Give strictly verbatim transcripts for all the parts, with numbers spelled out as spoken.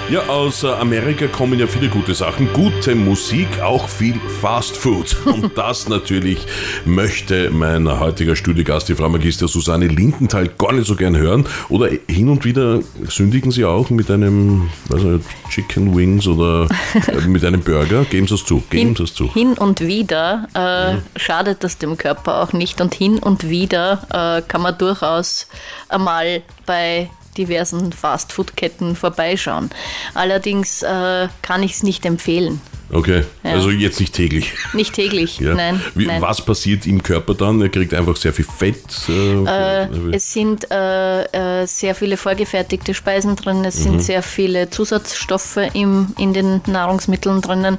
Ja, aus Amerika kommen ja viele gute Sachen, gute Musik, auch viel Fast Food. Und das natürlich möchte mein heutiger Studiogast, die Frau Magister Susanne Lindenthal, gar nicht so gern hören. Oder hin und wieder sündigen Sie auch mit einem, weiß nicht, Chicken Wings oder mit einem Burger. Geben Sie es zu, geben Sie es zu. Hin und wieder äh, mhm. schadet das dem Körper auch nicht. Und hin und wieder äh, kann man durchaus einmal bei diversen Fastfood-Ketten vorbeischauen. Allerdings äh, kann ich es nicht empfehlen. Okay, ja. Also jetzt nicht täglich. Nicht täglich, ja. nein, Wie, nein. Was passiert im Körper dann? Er kriegt einfach sehr viel Fett? Äh, äh, es sind äh, äh, sehr viele vorgefertigte Speisen drin, es mhm. sind sehr viele Zusatzstoffe im, in den Nahrungsmitteln drinnen.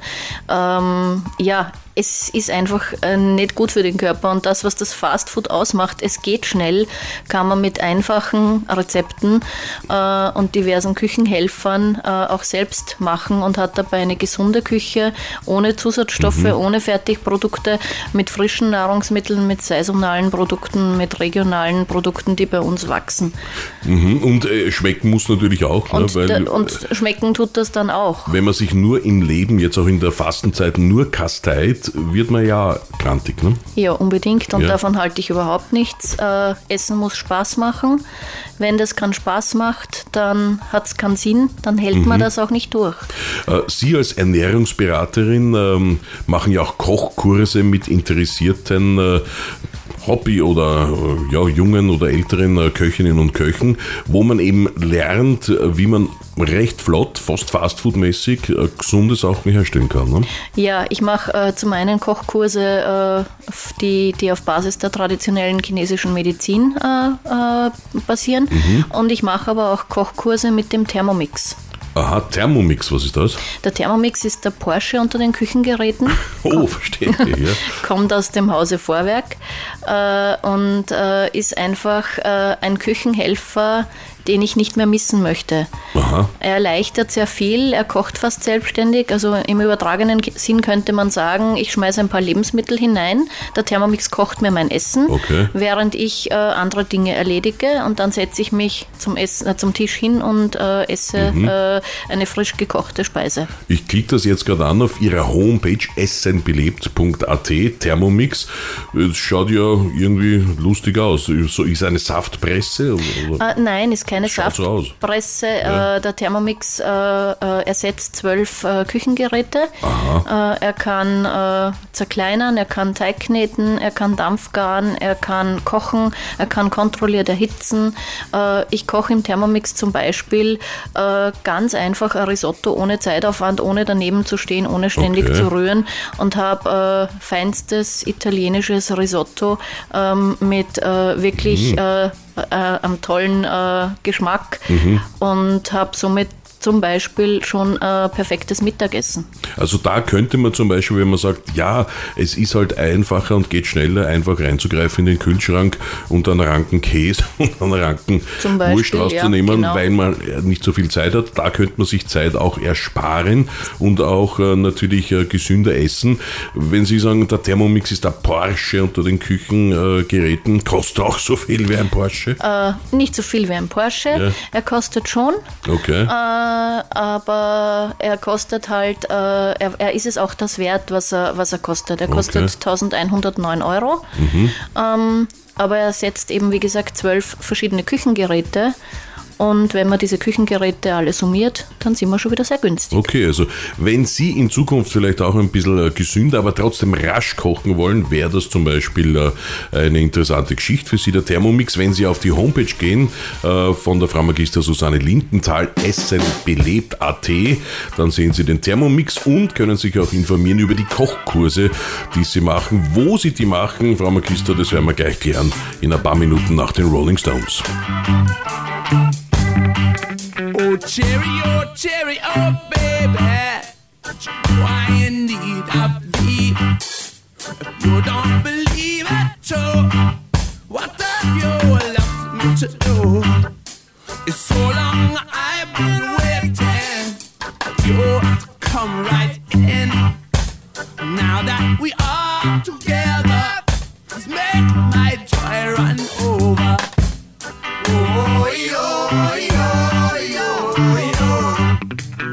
Ähm, ja, es ist einfach äh, nicht gut für den Körper und das, was das Fastfood ausmacht, es geht schnell, kann man mit einfachen Rezepten äh, und diversen Küchenhelfern äh, auch selbst machen und hat dabei eine gesunde Küche, ohne Zusatzstoffe, mhm. ohne Fertigprodukte, mit frischen Nahrungsmitteln, mit saisonalen Produkten, mit regionalen Produkten, die bei uns wachsen. Mhm. Und äh, schmecken muss natürlich auch. Und, ne? Weil, da, und schmecken tut das dann auch. Wenn man sich nur im Leben, jetzt auch in der Fastenzeit, nur kasteit, wird man ja krantig, ne? Ja, unbedingt. Und ja. davon halte ich überhaupt nichts. Äh, Essen muss Spaß machen. Wenn das keinen Spaß macht, dann hat es keinen Sinn. Dann hält mhm. man das auch nicht durch. Äh, Sie als Ernährungsberaterin ähm, machen ja auch Kochkurse mit interessierten äh, Hobby- oder äh, ja, jungen oder älteren äh, Köchinnen und Köchen, wo man eben lernt, wie man recht flott, fast Fastfood-mäßig, äh, gesunde Sachen herstellen kann. Ne? Ja, ich mache äh, zum einen Kochkurse, äh, die, die auf Basis der traditionellen chinesischen Medizin äh, äh, basieren. Mhm. Und ich mache aber auch Kochkurse mit dem Thermomix. Aha, Thermomix, was ist das? Der Thermomix ist der Porsche unter den Küchengeräten. Oh, verstehe. Ja. Kommt aus dem Hause Vorwerk äh, und äh, ist einfach äh, ein Küchenhelfer, den ich nicht mehr missen möchte. Aha. Er erleichtert sehr viel, er kocht fast selbstständig, also im übertragenen Sinn könnte man sagen, ich schmeiße ein paar Lebensmittel hinein, der Thermomix kocht mir mein Essen, okay. während ich äh, andere Dinge erledige und dann setze ich mich zum, Essen, äh, zum Tisch hin und äh, esse mhm. äh, eine frisch gekochte Speise. Ich klicke das jetzt gerade an auf Ihrer Homepage essenbelebt punkt a t, Thermomix. Es schaut ja irgendwie lustig aus. So, ist eine Saftpresse? Oder? Äh, nein, ist keine Keine Saftpresse. Ja. Äh, der Thermomix äh, äh, ersetzt zwölf äh, Küchengeräte. Äh, er kann äh, zerkleinern, er kann Teig kneten, er kann Dampf garen, er kann kochen, er kann kontrolliert erhitzen. Äh, ich koche im Thermomix zum Beispiel äh, ganz einfach ein Risotto ohne Zeitaufwand, ohne daneben zu stehen, ohne ständig okay. zu rühren und habe äh, feinstes italienisches Risotto ähm, mit äh, wirklich mhm. äh, Äh, am tollen äh, Geschmack mhm. und habe somit zum Beispiel schon äh, perfektes Mittagessen. Also da könnte man zum Beispiel, wenn man sagt, ja, es ist halt einfacher und geht schneller, einfach reinzugreifen in den Kühlschrank und einen Ranken Käse und einen Ranken Wurst rauszunehmen, ja, genau. weil man nicht so viel Zeit hat. Da könnte man sich Zeit auch ersparen und auch äh, natürlich äh, gesünder essen. Wenn Sie sagen, der Thermomix ist der Porsche unter den Küchengeräten, äh, kostet auch so viel wie ein Porsche? Äh, nicht so viel wie ein Porsche. Ja. Er kostet schon. Okay. Äh, aber er kostet halt, äh, er, er ist es auch das wert, was er, was er kostet. Er kostet okay. eintausendeinhundertneun Euro. Mhm. Ähm, aber er setzt eben, wie gesagt, zwölf verschiedene Küchengeräte. Und wenn man diese Küchengeräte alle summiert, dann sind wir schon wieder sehr günstig. Okay, also wenn Sie in Zukunft vielleicht auch ein bisschen gesünder, aber trotzdem rasch kochen wollen, wäre das zum Beispiel eine interessante Geschichte für Sie, der Thermomix. Wenn Sie auf die Homepage gehen von der Frau Magister Susanne Lindenthal, essenbelebt punkt a t, dann sehen Sie den Thermomix und können sich auch informieren über die Kochkurse, die Sie machen, wo Sie die machen. Frau Magister, das werden wir gleich klären in ein paar Minuten nach den Rolling Stones. Oh, cherry, oh, cherry, oh, baby, why in need of thee? If you don't believe it true, what have you left me to do? It's so long I've been waiting for you to come right in. Now that we are together, let's make my joy run over. Oh, yo, yo, yo, yo.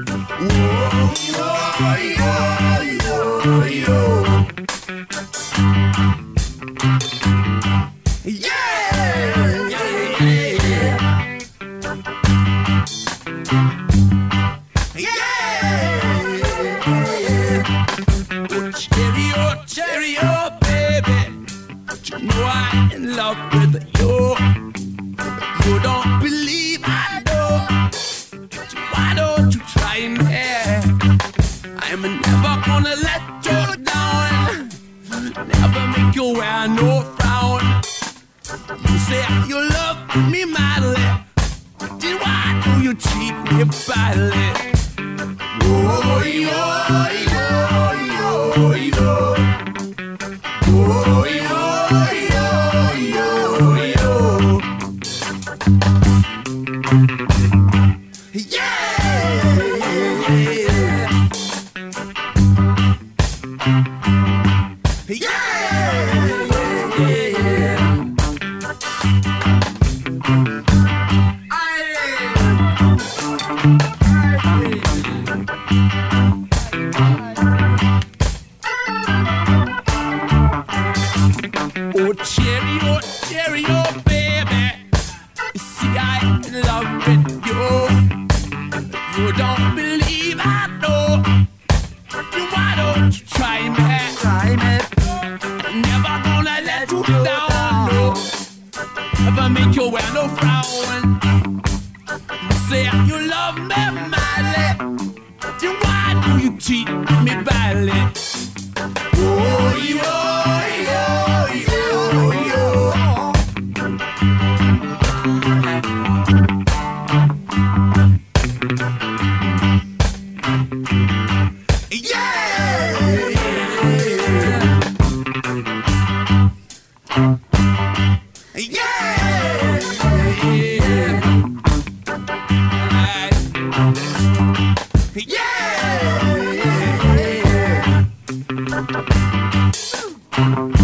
Yeah!